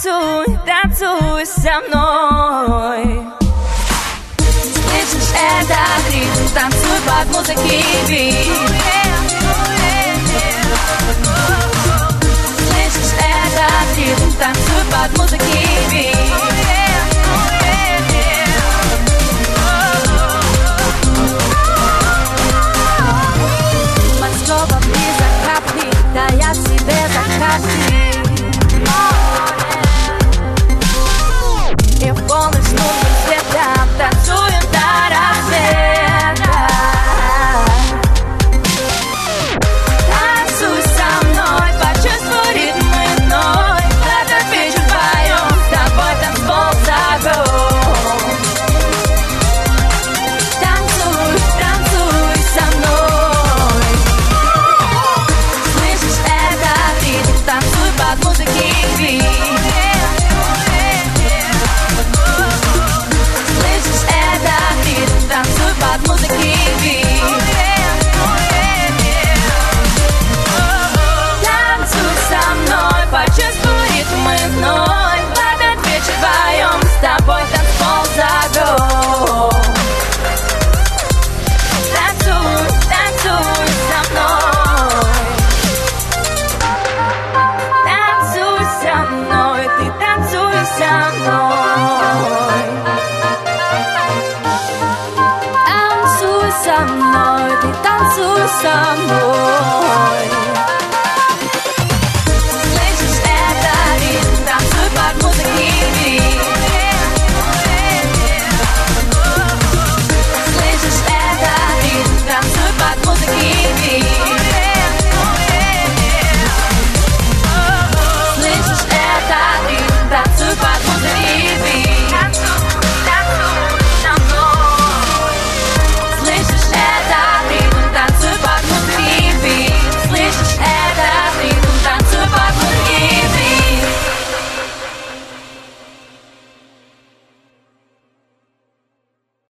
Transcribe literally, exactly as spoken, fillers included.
Танцуй, танцуй со мной. Слышишь этот ритм, танцуй под музыки бит. Слышишь этот ритм, танцуй под музыки бит. Снова близок капли, да я себе захотел. И в полных лунным светом танцуем до рассвета. Танцуй со мной, почувствуй ритм иной. В этот вечер вдвоем с тобой танцпол зовем. Танцуй, танцуй со мной. Слышишь этот ритм, танцуй под музыки бит. Танцуй под музыки бит. Танцуй со мной, почувствуй ритм иной. В этот вечер вдвоем с тобой танцпол зовем. Танцуй, танцуй со мной. Танцуй со мной, ты танцуй со мной. Со мной, ты танцуй со мной.